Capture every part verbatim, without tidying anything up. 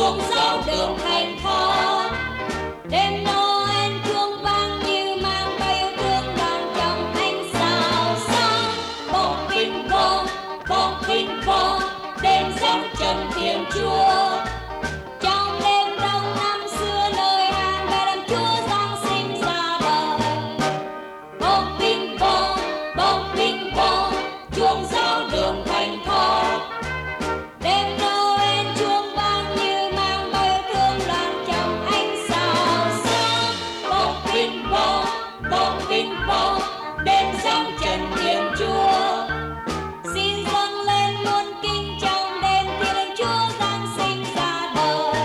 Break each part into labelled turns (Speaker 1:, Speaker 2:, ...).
Speaker 1: chuông giao đường thành thọ. Đêm Noel chuông vang như mang bao yêu thương đoàn trong ánh sao sáng. Bom binh bom, bom binh bom, đêm giáng trần Thiên Chúa. Trong đêm đông năm xưa nơi hàng bài đàn Chúa Giáng sinh ra đời. Bom binh bom, bom binh bom, chuông giao đường thành thọ. Đêm Noel chuông vang như mang bao yêu thương đoàn trong ánh sao sáng. Bom binh bom, bom binh bom, đêm giáng trần Thiên Chúa. Xin dâng lên muôn kinh trong đêm Thiên Đàng Chúa Giáng sinh ra đời.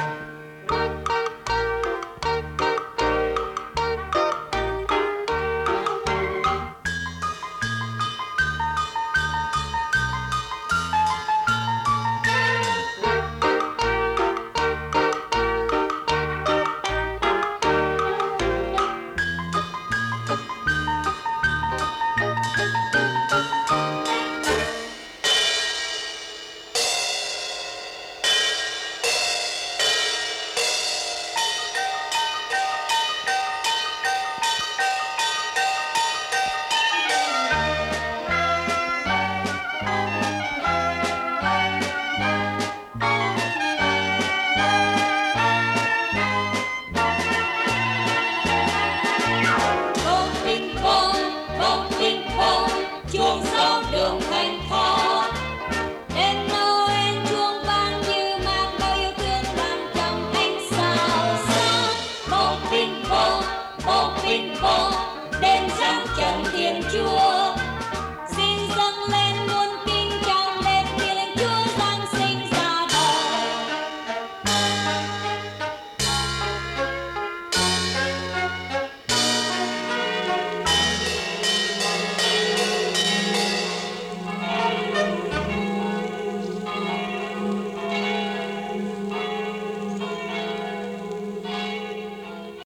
Speaker 1: Bom binh bom, bom binh bom, chuông giao đường thành thọ. Đêm Noel chuông vang như mang bao yêu thương đoàn trong ánh sao sáng. Bom binh bom, bom binh bom, đêm giáng trần Thiên